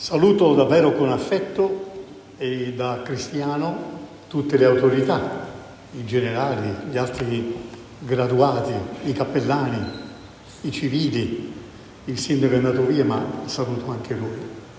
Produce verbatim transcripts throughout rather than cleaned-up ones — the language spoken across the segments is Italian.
Saluto davvero con affetto e da cristiano tutte le autorità, i generali, gli altri graduati, i cappellani, i civili. Il sindaco è andato via, ma saluto anche lui.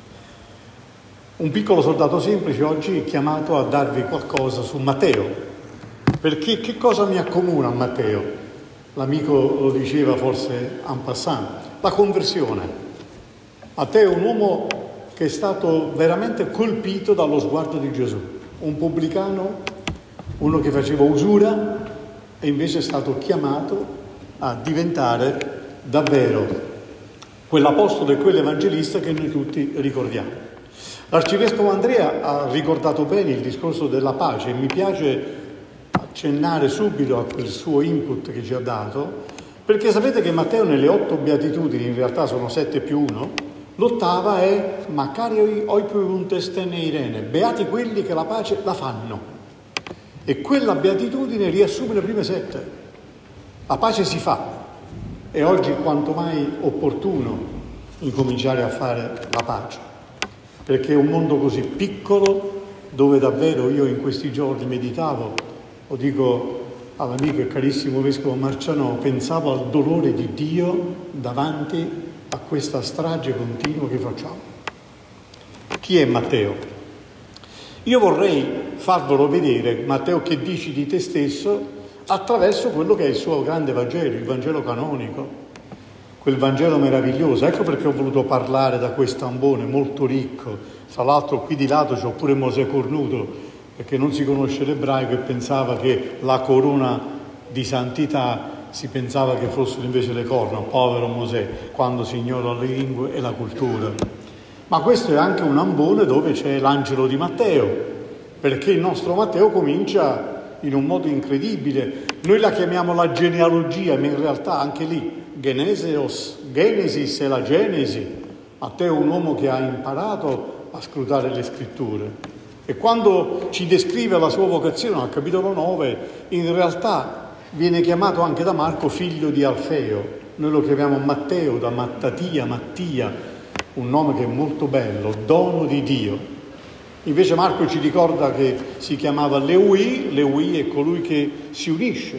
Un piccolo soldato semplice oggi è chiamato a darvi qualcosa su Matteo, perché che cosa mi accomuna a Matteo? L'amico lo diceva forse en passant, la conversione. Matteo è un uomo che è stato veramente colpito dallo sguardo di Gesù, un pubblicano, uno che faceva usura e invece è stato chiamato a diventare davvero quell'apostolo e quell'evangelista che noi tutti ricordiamo. L'arcivescovo Andrea ha ricordato bene il discorso della pace e mi piace accennare subito a quel suo input che ci ha dato, perché sapete che Matteo nelle otto beatitudini, in realtà sono sette più uno, l'ottava è Macarioi oipuuntestene Irene, beati quelli che la pace la fanno. E quella beatitudine riassume le prime sette. La pace si fa e oggi è quanto mai opportuno incominciare a fare la pace, perché è un mondo così piccolo dove davvero io in questi giorni meditavo, lo dico all'amico e carissimo vescovo Marcianò, pensavo al dolore di Dio davanti a questa strage continua che facciamo. Chi è Matteo? Io vorrei farvelo vedere, Matteo, che dici di te stesso attraverso quello che è il suo grande Vangelo, il Vangelo canonico, quel Vangelo meraviglioso. Ecco perché ho voluto parlare da questo ambone molto ricco. Tra l'altro qui di lato c'ho pure Mosè cornuto, perché non si conosce l'ebraico e pensava che la corona di santità si pensava che fossero invece le corna, povero Mosè, quando si ignora le lingue e la cultura. Ma questo è anche un ambone dove c'è l'angelo di Matteo, perché il nostro Matteo comincia in un modo incredibile. Noi la chiamiamo la genealogia, ma in realtà anche lì, Geneseos, Genesis è la Genesi. Matteo è un uomo che ha imparato a scrutare le scritture. E quando ci descrive la sua vocazione al capitolo nove, in realtà viene chiamato anche da Marco figlio di Alfeo. Noi lo chiamiamo Matteo, da Mattatia, Mattia, un nome che è molto bello, dono di Dio. Invece Marco ci ricorda che si chiamava Leui, Leui è colui che si unisce,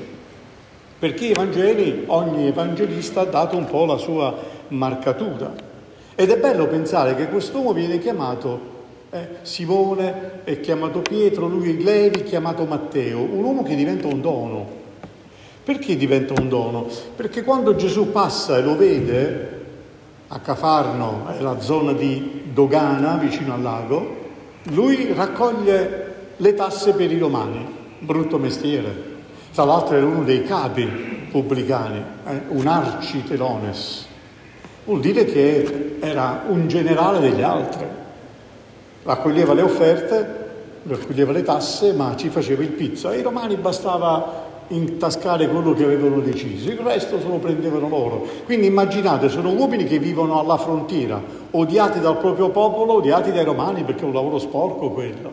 perché i Vangeli, ogni evangelista ha dato un po' la sua marcatura. Ed è bello pensare che quest'uomo viene chiamato eh, Simone, è chiamato Pietro, lui è Levi, chiamato Matteo, un uomo che diventa un dono. Perché diventa un dono? Perché quando Gesù passa e lo vede, a Cafarno, è la zona di dogana vicino al lago, lui raccoglie le tasse per i romani, brutto mestiere. Tra l'altro era uno dei capi pubblicani, eh, un arcitelones, vuol dire che era un generale degli altri, raccoglieva le offerte, raccoglieva le tasse, ma ci faceva il pizzo. Ai romani bastava intascare quello che avevano deciso, il resto se lo prendevano loro. Quindi immaginate, sono uomini che vivono alla frontiera, odiati dal proprio popolo, odiati dai romani, perché è un lavoro sporco quello.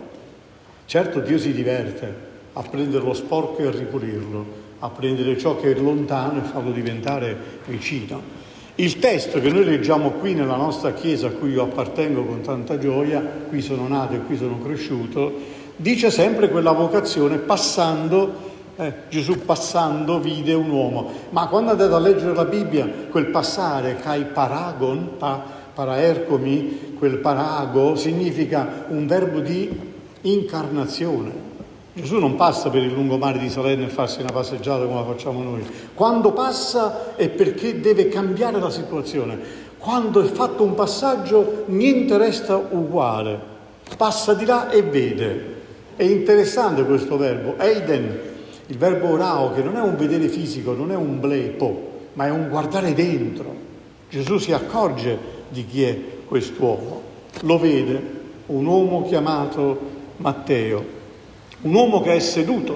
Certo Dio si diverte a prendere lo sporco e a ripulirlo, a prendere ciò che è lontano e farlo diventare vicino. Il testo che noi leggiamo qui nella nostra chiesa, a cui io appartengo con tanta gioia, qui sono nato e qui sono cresciuto, dice sempre quella vocazione, passando Eh, Gesù passando vide un uomo, ma quando andate a leggere la Bibbia, quel passare, kai paragon, pa, paraercomi, quel parago, significa un verbo di incarnazione. Gesù non passa per il lungomare di Salerno e farsi una passeggiata come la facciamo noi. Quando passa è perché deve cambiare la situazione. Quando è fatto un passaggio, niente resta uguale. Passa di là e vede. È interessante questo verbo, eiden. Il verbo orao, che non è un vedere fisico, non è un blepo, ma è un guardare dentro. Gesù si accorge di chi è quest'uomo, lo vede, un uomo chiamato Matteo, un uomo che è seduto,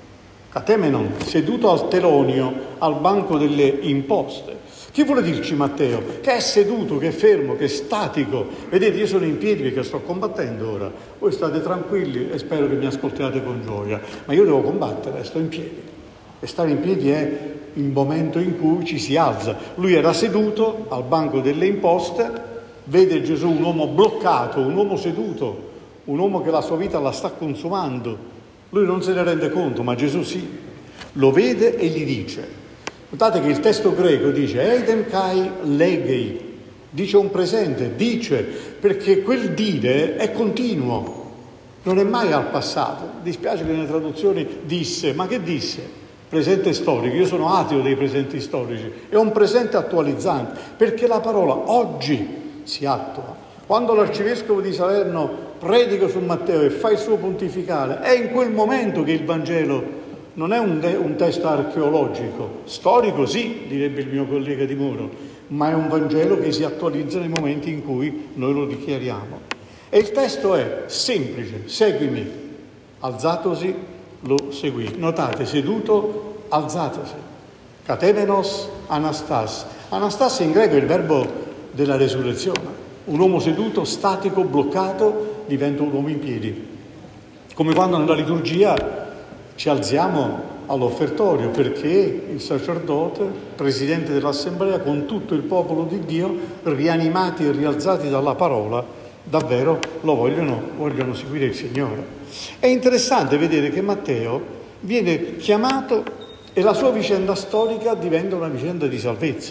catemenon, seduto al telonio, al banco delle imposte. Che vuole dirci Matteo? Che è seduto, che è fermo, che è statico. Vedete, io sono in piedi perché sto combattendo ora. Voi state tranquilli e spero che mi ascoltiate con gioia. Ma io devo combattere, sto in piedi. E stare in piedi è il momento in cui ci si alza. Lui era seduto al banco delle imposte, vede Gesù un uomo bloccato, un uomo seduto, un uomo che la sua vita la sta consumando. Lui non se ne rende conto, ma Gesù sì, lo vede e gli dice. Notate che il testo greco dice eidem kai legei, dice un presente, dice, perché quel dire è continuo, non è mai al passato. Dispiace che nelle traduzioni disse, ma che disse? Presente storico, io sono ateo dei presenti storici, è un presente attualizzante, perché la parola oggi si attua. Quando l'arcivescovo di Salerno predica su Matteo e fa il suo pontificale, è in quel momento che il Vangelo non è un, de- un testo archeologico, storico sì, direbbe il mio collega Di Muro, ma è un Vangelo che si attualizza nei momenti in cui noi lo dichiariamo. E il testo è semplice, seguimi, alzatosi, lo seguì. Notate, seduto, alzatosi. Katemenos, anastas. Anastas in greco è il verbo della resurrezione. Un uomo seduto, statico, bloccato, diventa un uomo in piedi. Come quando nella liturgia ci alziamo all'offertorio, perché il sacerdote, presidente dell'assemblea, con tutto il popolo di Dio, rianimati e rialzati dalla parola, davvero lo vogliono, vogliono seguire il Signore. È interessante vedere che Matteo viene chiamato e la sua vicenda storica diventa una vicenda di salvezza.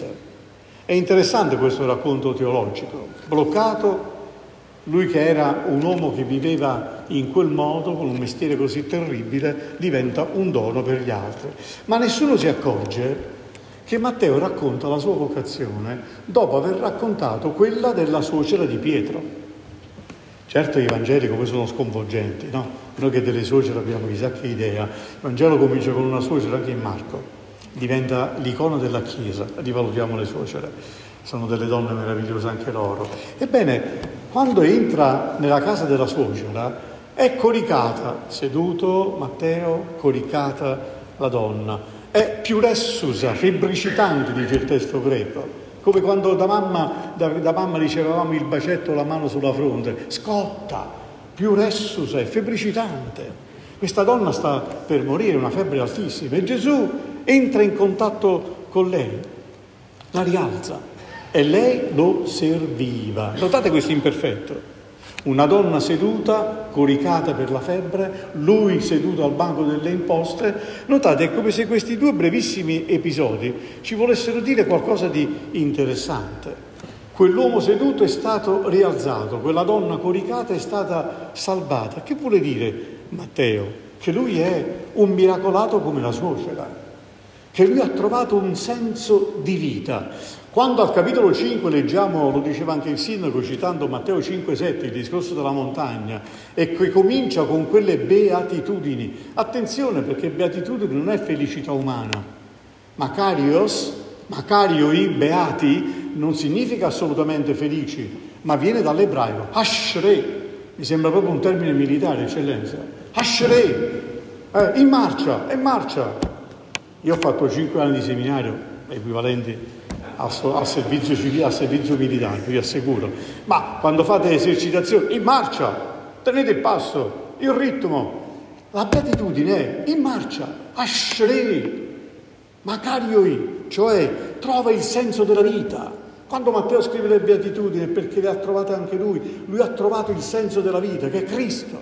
È interessante questo racconto teologico. Bloccato, lui che era un uomo che viveva in quel modo, con un mestiere così terribile, diventa un dono per gli altri. Ma nessuno si accorge che Matteo racconta la sua vocazione dopo aver raccontato quella della suocera di Pietro. Certo i Vangeli come sono sconvolgenti, no? Noi che delle suocere abbiamo chissà che idea. Il Vangelo comincia con una suocera anche in Marco, diventa l'icona della Chiesa, rivalutiamo le suocere, sono delle donne meravigliose anche loro. Ebbene, quando entra nella casa della suocera è coricata, seduto Matteo, coricata la donna, è piuressusa, febbricitante, dice il testo greco. Come quando da mamma, da, da mamma ricevevamo il bacetto, la mano sulla fronte, scotta, piuressusa e febbricitante. Questa donna sta per morire, una febbre altissima, e Gesù entra in contatto con lei, la rialza e lei lo serviva. Notate questo imperfetto. Una donna seduta, coricata per la febbre, lui seduto al banco delle imposte. Notate, è come se questi due brevissimi episodi ci volessero dire qualcosa di interessante. Quell'uomo seduto è stato rialzato, quella donna coricata è stata salvata. Che vuole dire Matteo? Che lui è un miracolato come la suocera, che lui ha trovato un senso di vita. Quando al capitolo cinque leggiamo, lo diceva anche il sindaco citando Matteo cinque sette, il discorso della montagna, e che comincia con quelle beatitudini. Attenzione, perché beatitudine non è felicità umana. Macarios, macarioi, beati, non significa assolutamente felici, ma viene dall'ebraico. Ashrei, mi sembra proprio un termine militare, eccellenza. Ashrei, eh, in marcia, in marcia. Io ho fatto cinque anni di seminario, equivalenti al servizio civile, al servizio militare, vi assicuro. Ma quando fate esercitazioni, in marcia, tenete il passo, il ritmo. La beatitudine è in marcia, ashrei, macarioi, cioè trova il senso della vita. Quando Matteo scrive le beatitudini è perché le ha trovate anche lui. Lui ha trovato il senso della vita, che è Cristo.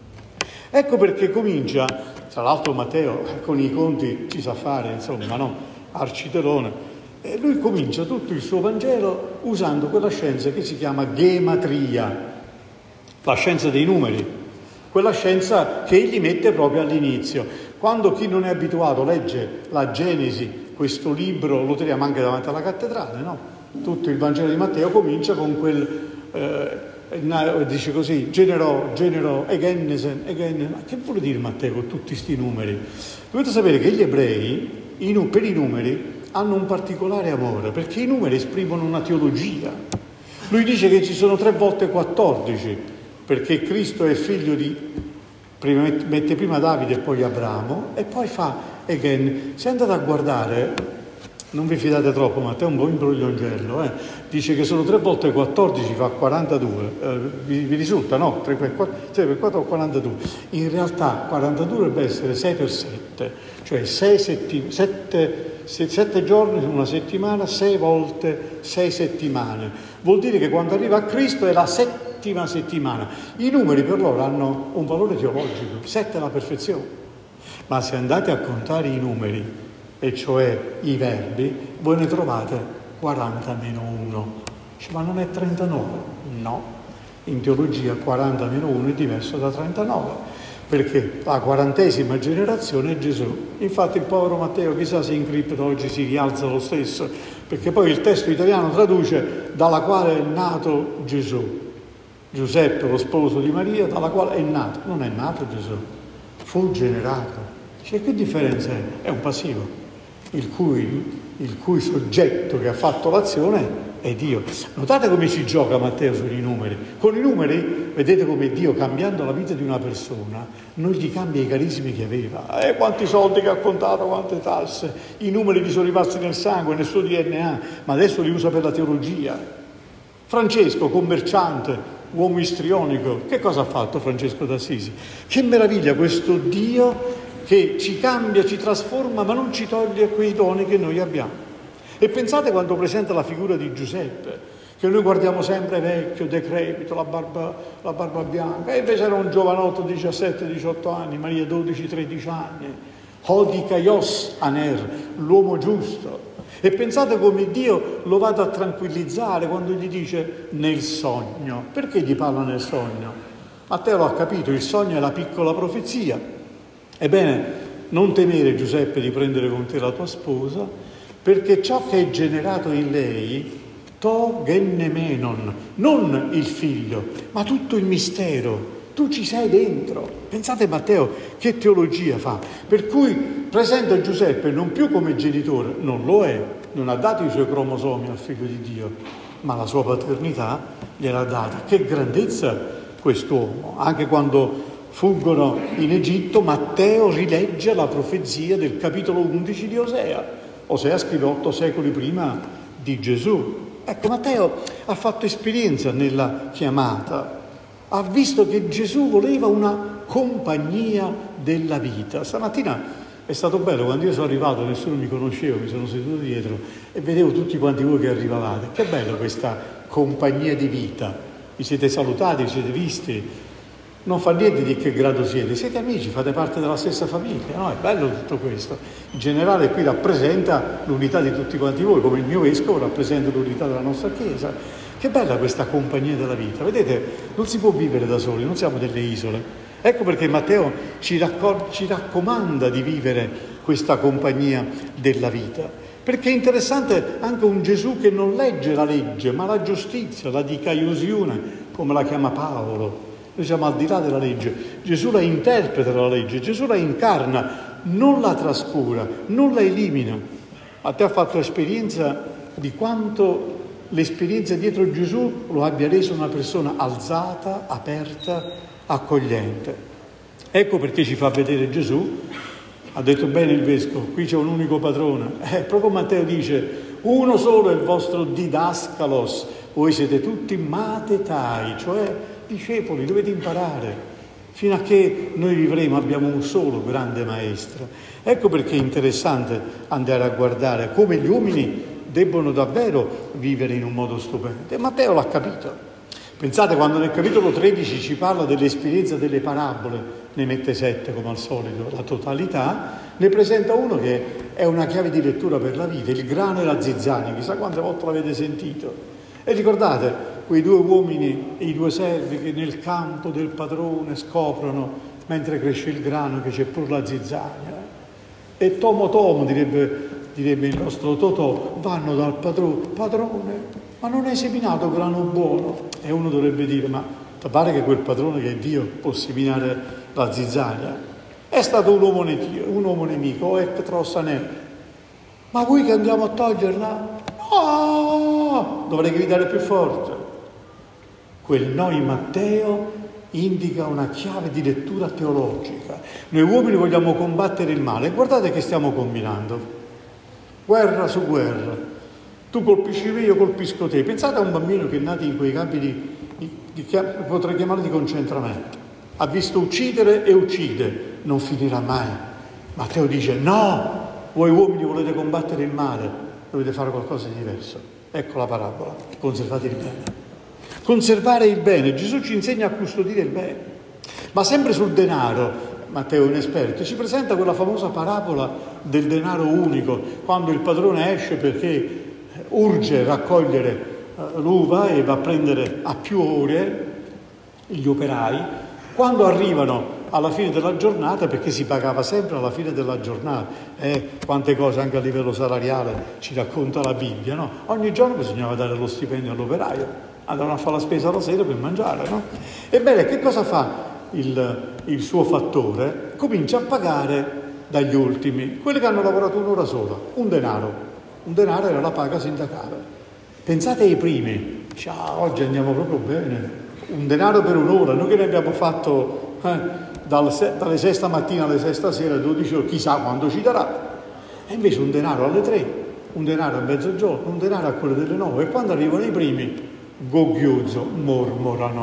Ecco perché comincia, tra l'altro Matteo con i conti ci sa fare, insomma, no? Arcitelone. E lui comincia tutto il suo Vangelo usando quella scienza che si chiama gematria, la scienza dei numeri, quella scienza che egli mette proprio all'inizio. Quando chi non è abituato legge la Genesi, questo libro lo teniamo anche davanti alla cattedrale, no? Tutto il Vangelo di Matteo comincia con quel, eh, dice così, genero, genero, egennesen, egennesen. Ma che vuole dire Matteo con tutti questi numeri? Dovete sapere che gli ebrei, i, per i numeri, hanno un particolare amore, perché i numeri esprimono una teologia. Lui dice che ci sono tre volte quattordici, perché Cristo è figlio di, prima, mette prima Davide e poi Abramo, e poi fa again. Se andate a guardare, non vi fidate troppo, ma te è un po' imbrogliongello, eh? Dice che sono tre volte quattordici, fa quarantadue, eh, vi, vi risulta, no? tre per quattro, quarantadue. In realtà quarantadue dovrebbe essere sei per sette, cioè sei setti, sette se sette giorni, una settimana, sei volte sei settimane. Vuol dire che quando arriva a Cristo è la settima settimana. I numeri per loro hanno un valore teologico, sette è la perfezione. Ma se andate a contare i numeri, e cioè i verbi, voi ne trovate quaranta meno uno. Dice, ma non è trentanove? No, in teologia quaranta meno uno è diverso da trentanove. Perché la quarantesima generazione è Gesù. Infatti il povero Matteo chissà se in cripta oggi si rialza lo stesso, perché poi il testo italiano traduce dalla quale è nato Gesù. Giuseppe, lo sposo di Maria, dalla quale è nato. Non è nato Gesù, fu generato. Cioè, che differenza è? È un passivo, il cui, il cui soggetto che ha fatto l'azione è Dio. Notate come ci gioca Matteo sui numeri. Con i numeri vedete come Dio, cambiando la vita di una persona, non gli cambia i carismi che aveva. Eh, quanti soldi che ha contato, quante tasse, i numeri gli sono rimasti nel sangue, nel suo D N A, ma adesso li usa per la teologia. Francesco, commerciante, uomo istrionico, che cosa ha fatto Francesco d'Assisi? Che meraviglia questo Dio che ci cambia, ci trasforma, ma non ci toglie quei doni che noi abbiamo. E pensate quando presenta la figura di Giuseppe, che noi guardiamo sempre vecchio, decrepito, la barba, la barba bianca, e invece era un giovanotto di diciassette diciotto anni, Maria dodici tredici anni, Hodikaios Aner, l'uomo giusto. E pensate come Dio lo vada a tranquillizzare quando gli dice nel sogno. Perché gli parla nel sogno? Matteo lo ha capito, il sogno è la piccola profezia. Ebbene, non temere Giuseppe di prendere con te la tua sposa, perché ciò che è generato in lei, to gennemenon, non il figlio, ma tutto il mistero, tu ci sei dentro. Pensate Matteo che teologia fa, per cui presenta Giuseppe non più come genitore, non lo è, non ha dato i suoi cromosomi al figlio di Dio, ma la sua paternità gliel'ha data. Che grandezza quest'uomo, anche quando fuggono in Egitto, Matteo rilegge la profezia del capitolo undici di Osea. Osea scrive otto secoli prima di Gesù. Ecco, Matteo ha fatto esperienza nella chiamata, ha visto che Gesù voleva una compagnia della vita. Stamattina è stato bello, quando io sono arrivato, nessuno mi conosceva, mi sono seduto dietro e vedevo tutti quanti voi che arrivavate. Che bello questa compagnia di vita. Vi siete salutati, vi siete visti. Non fa niente di che grado siete, siete amici, fate parte della stessa famiglia, no? È bello tutto questo. Il generale qui rappresenta l'unità di tutti quanti voi, come il mio vescovo rappresenta l'unità della nostra Chiesa. Che bella questa compagnia della vita, vedete? Non si può vivere da soli, non siamo delle isole. Ecco perché Matteo ci, raccor- ci raccomanda di vivere questa compagnia della vita. Perché è interessante anche un Gesù che non legge la legge, ma la giustizia, la dikaiosione, come la chiama Paolo. Noi siamo al di là della legge. Gesù la interpreta la legge, Gesù la incarna, non la trascura, non la elimina. Matteo ha fatto esperienza di quanto l'esperienza dietro Gesù lo abbia reso una persona alzata, aperta, accogliente. Ecco perché ci fa vedere Gesù. Ha detto bene il vescovo, qui c'è un unico padrone. Eh, proprio Matteo dice, uno solo è il vostro didascalos, voi siete tutti matetai, cioè discepoli, dovete imparare. Fino a che noi vivremo abbiamo un solo grande maestro. Ecco perché è interessante andare a guardare come gli uomini debbono davvero vivere in un modo stupendo. E Matteo l'ha capito. Pensate, quando nel capitolo tredici ci parla dell'esperienza delle parabole, ne mette sette come al solito, la totalità, ne presenta uno che è una chiave di lettura per la vita, il grano e la zizzania, chissà quante volte l'avete sentito. E ricordate quei due uomini e i due servi che nel campo del padrone scoprono, mentre cresce il grano, che c'è pure la zizzania. E tomo tomo, direbbe, direbbe il nostro Totò, vanno dal padrone, padrone, ma non hai seminato grano buono? E uno dovrebbe dire, ma ti pare che quel padrone che è Dio può seminare la zizzania? È stato un uomo, netio, un uomo nemico, o ectrosanè. Ma voi che andiamo a toglierla? No! Dovrei gridare più forte. Quel no in Matteo indica una chiave di lettura teologica. Noi uomini vogliamo combattere il male. Guardate che stiamo combinando. Guerra su guerra. Tu colpisci me, io colpisco te. Pensate a un bambino che è nato in quei campi di, di, di potrei chiamarli di concentramento. Ha visto uccidere e uccide. Non finirà mai. Matteo dice no, Voi uomini volete combattere il male, dovete fare qualcosa di diverso. Ecco la parabola, conservate il bene. Conservare il bene, Gesù ci insegna a custodire il bene. Ma sempre sul denaro, Matteo è un esperto, ci presenta quella famosa parabola del denaro unico, quando il padrone esce perché urge raccogliere l'uva e va a prendere a più ore gli operai. Quando arrivano alla fine della giornata, perché si pagava sempre alla fine della giornata, eh, quante cose anche a livello salariale ci racconta la Bibbia, no? Ogni giorno bisognava dare lo stipendio all'operaio, andavano a fare la spesa la sera per mangiare, no? Ebbene, che cosa fa il, il suo fattore? Comincia a pagare dagli ultimi, quelli che hanno lavorato un'ora sola, un denaro. Un denaro era la paga sindacale. Pensate ai primi, dice, ah, oggi andiamo proprio bene, un denaro per un'ora, noi che ne abbiamo fatto eh, dal, dalle sesta mattina alle sesta sera, dodici ore, chissà quando ci darà. E invece un denaro alle tre, un denaro a mezzogiorno, un denaro a quelle delle nove, e quando arrivano i primi, goghiozzo, mormorano.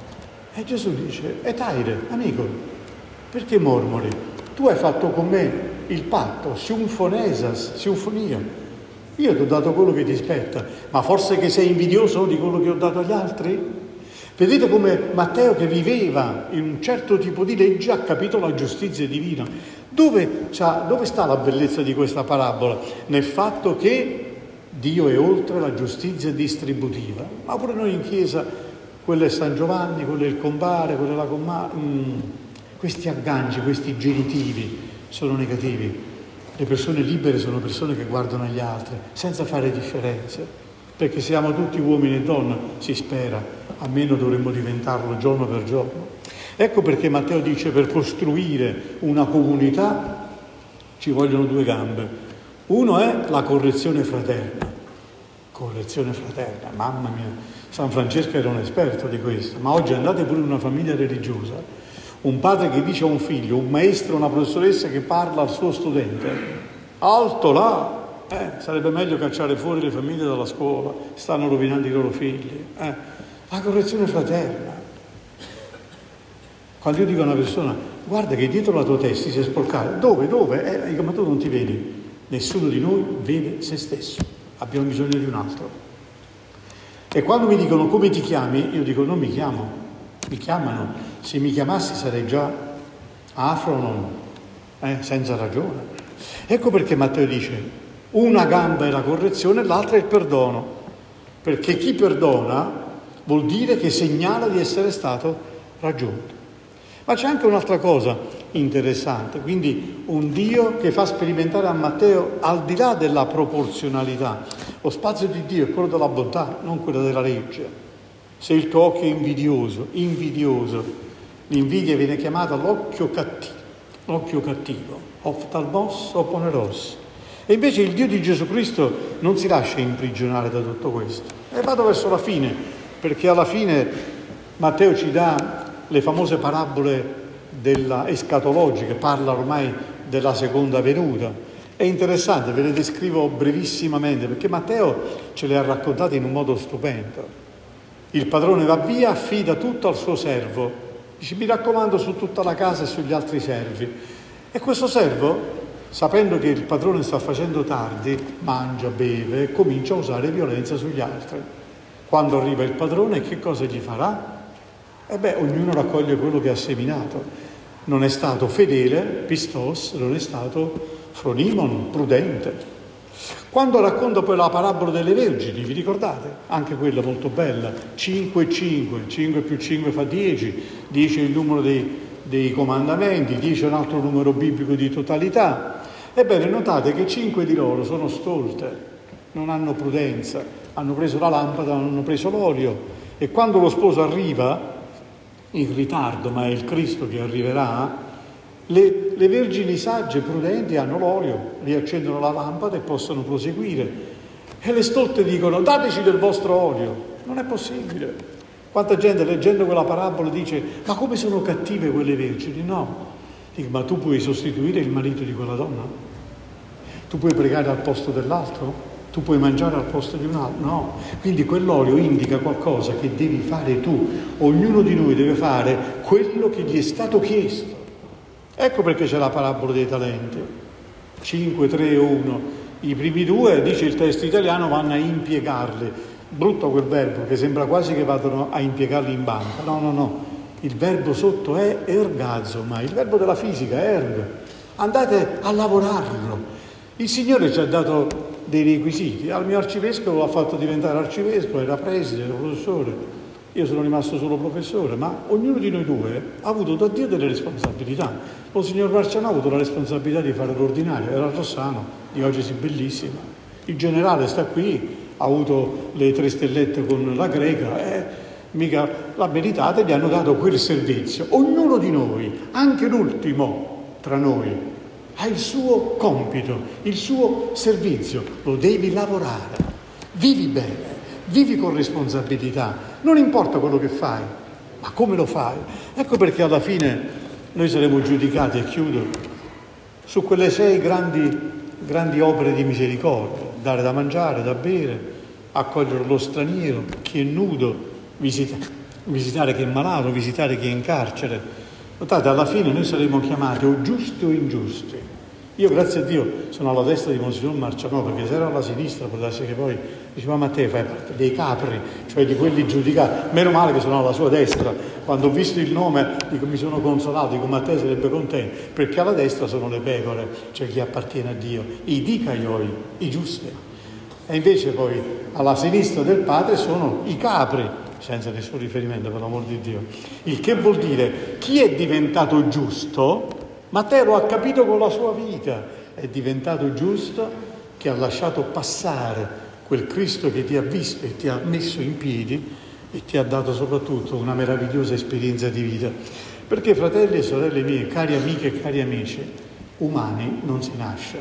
E Gesù dice, e taire, amico, perché mormori? Tu hai fatto con me il patto, siunfonesas, sinfonia. Io ti ho dato quello che ti spetta, ma forse che sei invidioso di quello che ho dato agli altri? Vedete come Matteo, che viveva in un certo tipo di legge, ha capito la giustizia divina. Dove, dove sta la bellezza di questa parabola? Nel fatto che Dio è oltre la giustizia distributiva. Ma pure noi in chiesa, quello è San Giovanni, quello è il compare, quello è la comare, mm, questi agganci, questi genitivi sono negativi. Le persone libere sono persone che guardano agli altri senza fare differenze, perché siamo tutti uomini e donne, si spera, almeno dovremmo diventarlo giorno per giorno. Ecco perché Matteo dice, per costruire una comunità ci vogliono due gambe. Uno è la correzione fraterna. Correzione fraterna, mamma mia, San Francesco era un esperto di questo, ma oggi andate pure in una famiglia religiosa. Un padre che dice a un figlio, un maestro, una professoressa che parla al suo studente, alto là, eh, sarebbe meglio cacciare fuori le famiglie dalla scuola, stanno rovinando i loro figli. Eh. La correzione fraterna. Quando io dico a una persona, guarda che dietro la tua testa si è sporcato, dove, dove? Eh, dico, ma tu non ti vedi? Nessuno di noi vede se stesso, abbiamo bisogno di un altro. E quando mi dicono come ti chiami, io dico non mi chiamo. Mi chiamano, se mi chiamassi sarei già Afronon, eh, senza ragione. Ecco perché Matteo dice, una gamba è la correzione, l'altra è il perdono, perché chi perdona vuol dire che segnala di essere stato raggiunto. Ma c'è anche un'altra cosa interessante, quindi un Dio che fa sperimentare a Matteo, al di là della proporzionalità, lo spazio di Dio è quello della bontà, non quello della legge. Se il tuo occhio è invidioso, invidioso, l'invidia viene chiamata l'occhio cattivo, l'occhio cattivo, oftalmos oponeros. E invece il Dio di Gesù Cristo non si lascia imprigionare da tutto questo. E vado verso la fine, perché alla fine Matteo ci dà le famose parabole della escatologica, parla ormai della seconda venuta. È interessante, ve le descrivo brevissimamente, perché Matteo ce le ha raccontate in un modo stupendo. Il padrone va via, affida tutto al suo servo. Dice, mi raccomando su tutta la casa e sugli altri servi. E questo servo, sapendo che il padrone sta facendo tardi, mangia, beve e comincia a usare violenza sugli altri. Quando arriva il padrone, che cosa gli farà? E beh, ognuno raccoglie quello che ha seminato. Non è stato fedele, pistos, non è stato fronimon, prudente. Quando racconta poi la parabola delle vergini, vi ricordate? Anche quella molto bella, cinque e cinque, cinque più cinque fa dieci, dieci è il numero dei, dei comandamenti, dieci è un altro numero biblico di totalità. Ebbene, notate che cinque di loro sono stolte, non hanno prudenza, hanno preso la lampada, non hanno preso l'olio, e quando lo sposo arriva, in ritardo, ma è il Cristo che arriverà, Le, le vergini sagge, prudenti, hanno l'olio, riaccendono la lampada e possono proseguire. E le stolte dicono, dateci del vostro olio. Non è possibile. Quanta gente leggendo quella parabola dice, ma come sono cattive quelle vergini? No. Dico, ma tu puoi sostituire il marito di quella donna? Tu puoi pregare al posto dell'altro? Tu puoi mangiare al posto di un altro? No. Quindi quell'olio indica qualcosa che devi fare tu. Ognuno di noi deve fare quello che gli è stato chiesto. Ecco perché c'è la parabola dei talenti. cinque, tre o uno. I primi due, dice il testo italiano, vanno a impiegarli. Brutto quel verbo, che sembra quasi che vadano a impiegarli in banca. No, no, no. Il verbo sotto è ergazo, ma il verbo della fisica, erg. Andate a lavorarlo. Il Signore ci ha dato dei requisiti. Al mio arcivescovo l'ha fatto diventare arcivescovo, era preside, era professore. Io sono rimasto solo professore, ma ognuno di noi due ha avuto da Dio delle responsabilità. Lo signor Marciano ha avuto la responsabilità di fare l'ordinario, era Rossano, diocesi bellissima. Il generale sta qui, ha avuto le tre stellette con la greca, eh, mica l'ha meritata e gli hanno dato quel servizio. Ognuno di noi, anche l'ultimo tra noi, ha il suo compito, il suo servizio, lo devi lavorare. Vivi bene, vivi con responsabilità, non importa quello che fai, ma come lo fai. Ecco perché alla fine noi saremo giudicati, e chiudo, su quelle sei grandi, grandi opere di misericordia: dare da mangiare, da bere, accogliere lo straniero, chi è nudo, Visita, visitare chi è malato, visitare chi è in carcere. Notate, alla fine noi saremo chiamati o giusti o ingiusti. Io, grazie a Dio, sono alla destra di Monsignor Marciano, perché se ero alla sinistra può darsi che poi diceva: ma te fai parte dei capri, cioè di quelli giudicati. Meno male che sono alla sua destra. Quando ho visto il nome dico, mi sono consolato, dico: ma te sarebbe contento, perché alla destra sono le pecore, cioè chi appartiene a Dio, i dicaioi, i giusti. E invece poi alla sinistra del Padre sono i capri, senza nessun riferimento, per l'amor di Dio. Il che vuol dire, chi è diventato giusto, Matteo lo ha capito con la sua vita, è diventato giusto che ha lasciato passare quel Cristo che ti ha visto e ti ha messo in piedi e ti ha dato soprattutto una meravigliosa esperienza di vita. Perché, fratelli e sorelle mie, cari amiche e cari amici, umani non si nasce,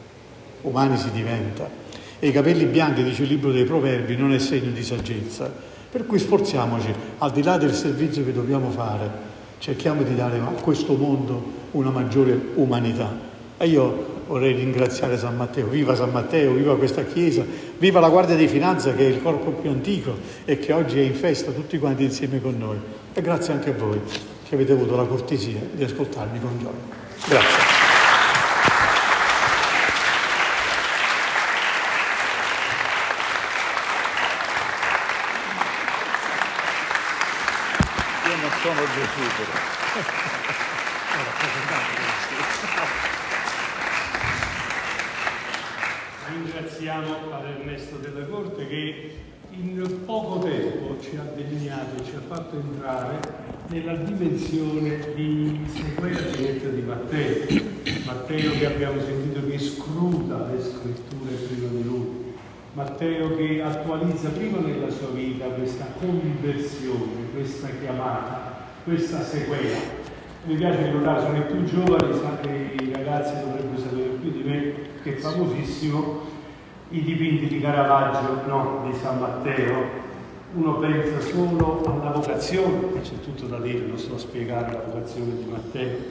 umani si diventa. E i capelli bianchi, dice il libro dei Proverbi, non è segno di saggezza. Per cui sforziamoci, al di là del servizio che dobbiamo fare, cerchiamo di dare a questo mondo una maggiore umanità. E io vorrei ringraziare San Matteo. Viva San Matteo, viva questa Chiesa, viva la Guardia di Finanza, che è il corpo più antico e che oggi è in festa tutti quanti insieme con noi. E grazie anche a voi che avete avuto la cortesia di ascoltarmi con gioia. Grazie. Sono Gesù però. Ringraziamo Padre Ernesto della Corte che in poco tempo ci ha delineato, ci ha fatto entrare nella dimensione di Sequela diretta di Matteo. Matteo che abbiamo sentito che scruta le scritture prima di lui. Matteo che attualizza prima nella sua vita questa conversione, questa chiamata, questa sequela. Mi piace ricordare, sono i più giovani, i ragazzi dovrebbero sapere più di me, che è famosissimo, i dipinti di Caravaggio, no, di San Matteo. Uno pensa solo alla vocazione, c'è tutto da dire, non sto a spiegare la vocazione di Matteo,